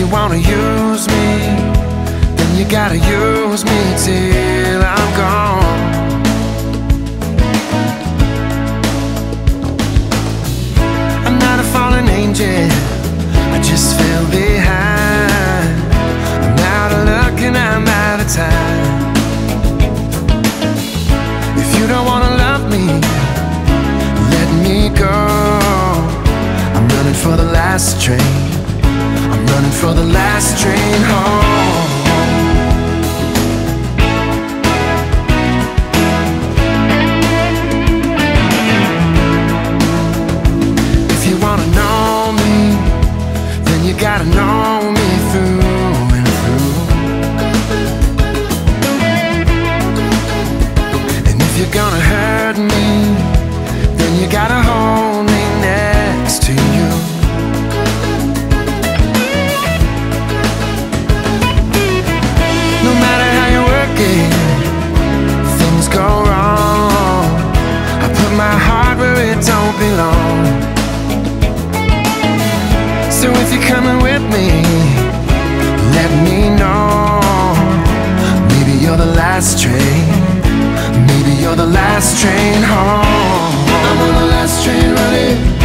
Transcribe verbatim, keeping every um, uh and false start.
you wanna use me, then you gotta use me till I'm gone. I'm not a fallen angel, I just fell behind. I'm out of luck and I'm out of time. If you don't wanna love me, let me go. I'm running for the last train, I'm running for the last train home. If you wanna know me, then you gotta know me through and through. And if you're gonna hurt me, then you gotta hold me next to you. No matter how you work it, things go wrong. I put my heart where it don't belong. So if you're coming with me, let me know. Maybe you're the last train, maybe you're the last train home. I'm on the last train running.